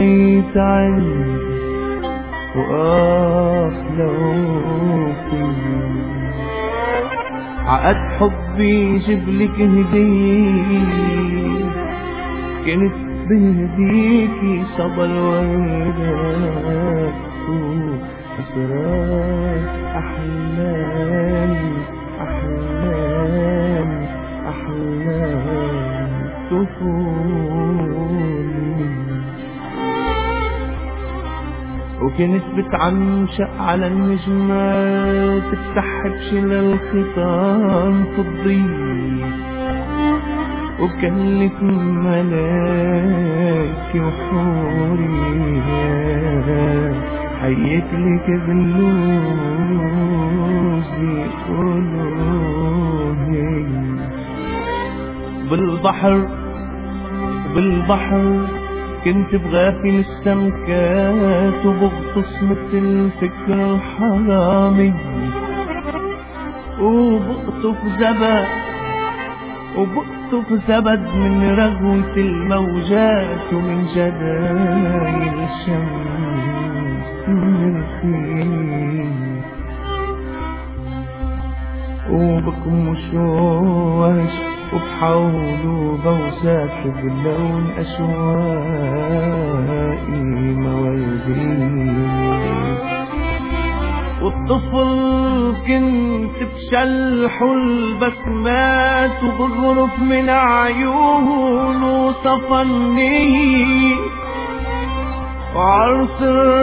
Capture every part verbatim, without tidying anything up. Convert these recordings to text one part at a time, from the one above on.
ريت عندي وآخ لو كنت عقد حبي جبلك هدية كنت بهديكي صبا الوردات وأسرار أحلامي أحلامي أحلام طفولي. وكنت بتعنشق على النجمات بتسحب شل الخيطان فضية وبكلك ملاكي وحوري حيك لك بلوزي قلوبي. بالبحر بالبحر كنت بغافل السمكات وبغطس مثل الفكر الحرامي وبقطف زبد وبقطف زبد من رغوة الموجات ومن جدايل الشمس من الخيل وبكمش وش وبحاول وبوساك بلون أشواقي موازين. والطفل كنت بشلحه البسمات وبغرف من عيونه صفني وعرس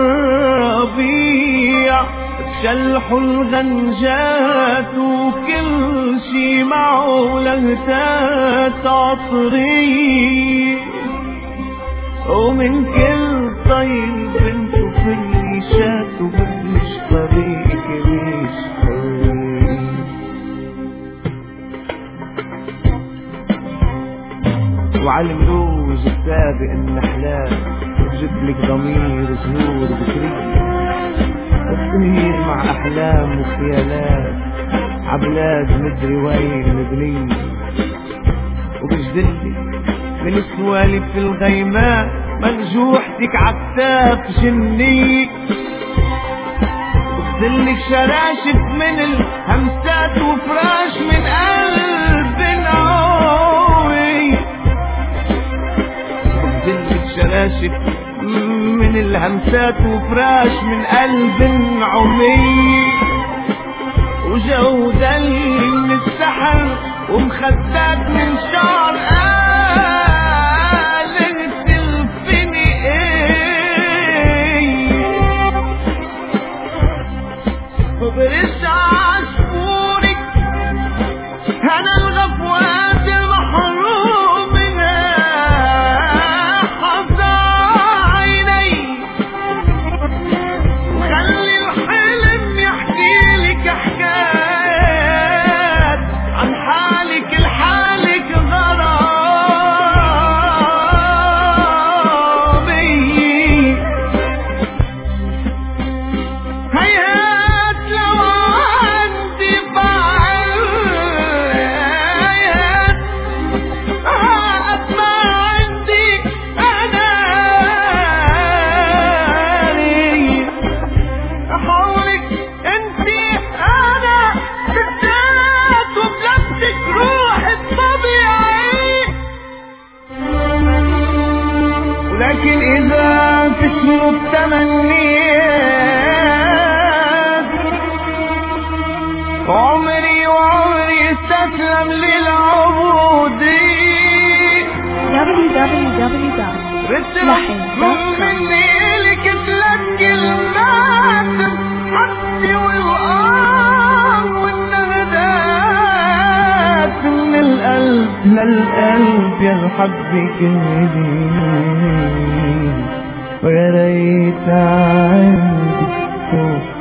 الربيع بشلحه الغنجات وكل شي معه لهتات عطري ومن كل طيب بنشوف الريشات وببلش طريق ريش حري. وعلى المروج السابق النحلات بجبلك ضمير زهور بكرية وتصير مع أحلام وخيالات عبلاد مدري وين مبنية وبجدلك من سوالف الغيمات منجوحتك عكتاف جني وبجدلك شراشف من الهمسات وفراش من قلب نعوي وبجدلك شراشف من الهمسات وفراش من قلب عمي وجودل من السحر ومخدات من شعر قالت تلفني ايه وبرش عصفورك انا الغفوات المحروم منها حظا عيني وخلي الحلم يحكي لك حكايات عن حالك الحالك غرابي. هيهات لو عندي بعل هيهات هات ما عندي أنا أحولك انتي أنا بالذات وبلبسك روح الطبيعي. ولكن إذا تشموا التمنيات عمري وعمري استسلم للعبودية. دبليو دبليو دبليو دوت رسم لحن دوت كوم. مني لك ثلاث كلمات حبي والآه والنغدات من القلب للقلب يا حبك هدي ويا ريت عندي